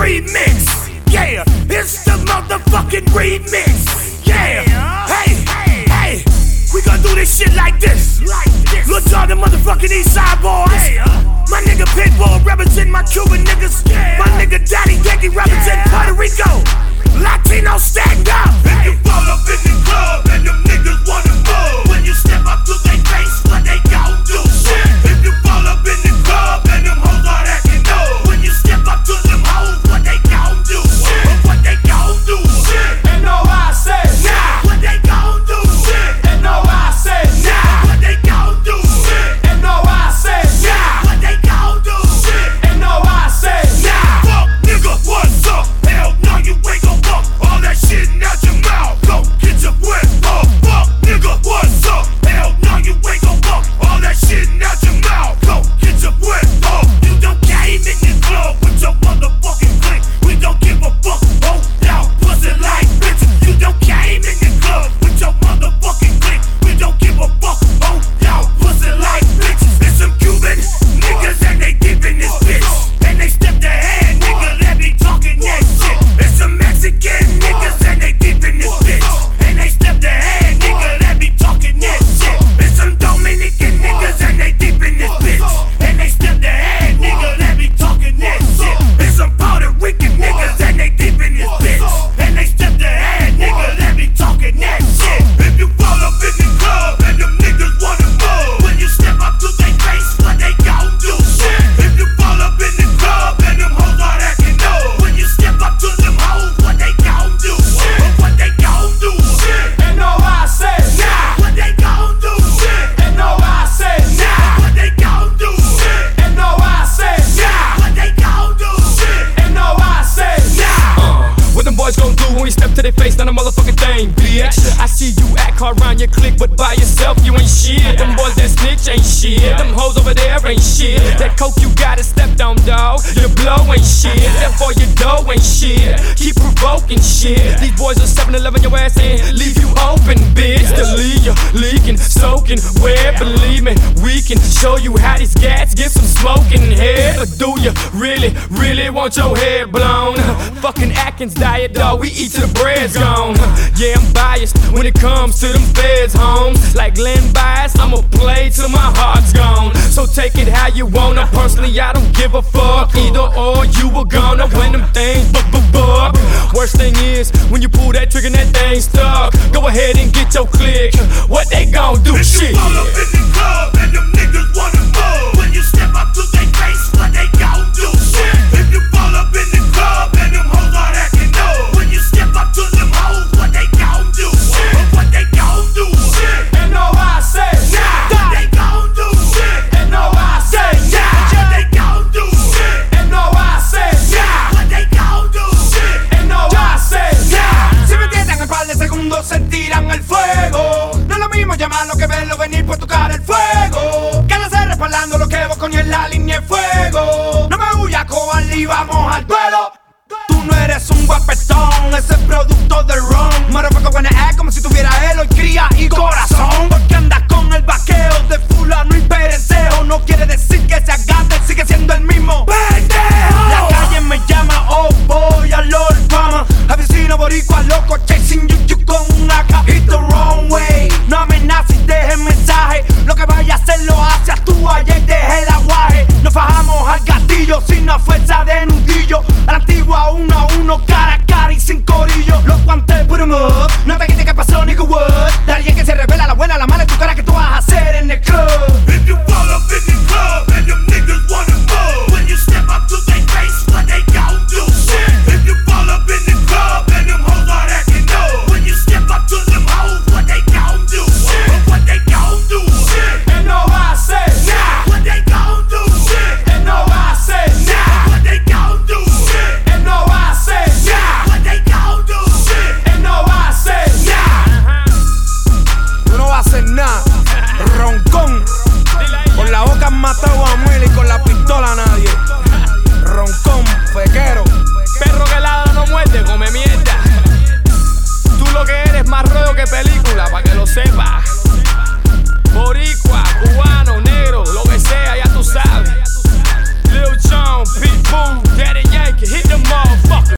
remix. Yeah, it's the motherfucking remix. Yeah, hey, we gon' do this shit like this. Lil Jon, the motherfucking Eastside boys. My nigga Pitbull represent my Cuban niggas. My nigga Daddy Yankee represent Puerto Rico. Latino stand up. If you fall up in the club and them niggas wanna move, when you step up to their face, what they gon' do? Shit. If you fall up in the club and them hoes are acting up, when you step up to them hoes, what they gon' do? Shit. What they gon' do? Shit. And no, I said nah. What they gon' do? Shit. And no, I said nah. What they gon' do? Shit. And no, I said nah. What they gon' do? Shit. And no, I said nah. Fuck nigga, what's up? Hell no, you ain't gon' fuck all that shit out your mouth. Go get your breath up. Fuck nigga, what's up? Hell no, you ain't gon' fuck all that shit out your mouth. Go get your breath up. You don't came in the club with your motherfucking clique. We don't give a fuck. Oh, y'all pussy like bitches. You don't came in the club with your motherfucking clique. We don't give a fuck. Oh, y'all pussy like bitches. There's some Cuban niggas and they deep in this bitch. And they step their hand, nigga, let me talking that shit. There's some Mexican niggas and they deep in this bitch. And they step their hand, nigga, let me talking that shit. There's some Dominican niggas and they deep in this bitch. And they step their hand, nigga, let me talking that shit. There's some Puerto Rican niggas and they deep in this bitch. And they step their hand, nigga, let me talking that shit. If you fall up in the club and them niggas wanna move, when you step up to their face, what they gon' do? Shit. If you fall up in the club and them hoes are acting up, when you step up to them hoes, what they gon' do? Shit. What they gon' do? Shit. And no, I said Nah. What they gon' do? Shit. And no, I said Nah. What they gon' do? Shit. And no, I said Nah. What they gon' do? Shit. And no, I said Nah. What them boys gon' do when we step to their face? Not a motherfucking thing, bitch. I see you act hard around your clique, but by yourself you ain't shit. Them boys that snitch ain't shit. Them hoes over there ain't shit. That coke you got is stepped on, dog. Your blow ain't shit. Therefore your dough ain't shit. Keep provoking shit. These boys are 7-11 your ass in, leave you open, bitch. To leave you leaking, soaking wet. Believe me, we can show you how these cats get some smoking head. Or do you really want your head blown? Fucking Atkins diet, dog, we eat till the bread's gone. Yeah, I'm biased when it comes to them feds, homes. Like Glenn Bias, I'ma play till my heart's gone. So take it how you wanna. Personally, I don't give a fuck. Either or, you were gonna when them things buck. Worst thing is when you pull that trigger and that thing stuck. Go ahead and get your click. What they gon' do? Shit.